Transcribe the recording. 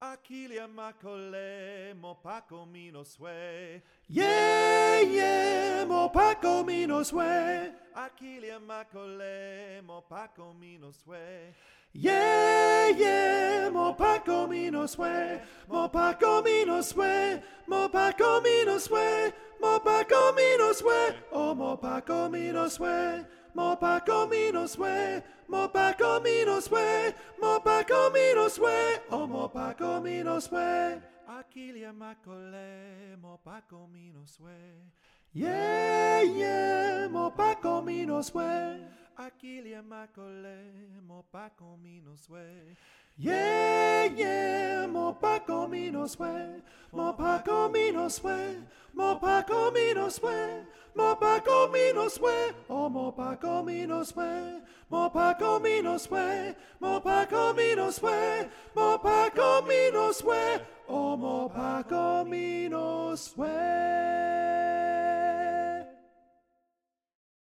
Aquilia macole, mopaco minoswe. Yeah, mopaco minoswe. Aquilia macole, mopaco minoswe. Yeah, mopaco minoswe. Mopaco minoswe. Mopaco minoswe. Mopaco minoswe. Oh, mopaco minoswe. Mopaco minoswe. Mopaco minoswe. Mopaco minoswe. Oh, mopaco minoswe. Aquilia macole, mopaco minoswe. Yeah, mopaco minoswe. Aquilia macole, mopaco minoswe. Yeah, mopaco minoswe. Mopaco minoswe. Mopaco minoswe. Mopaco minoswe. Oh, mopaco minoswe. Mopaco minoswe. Mopaco minoswe. Mopaco minoswe. Oh, mopaco minoswe.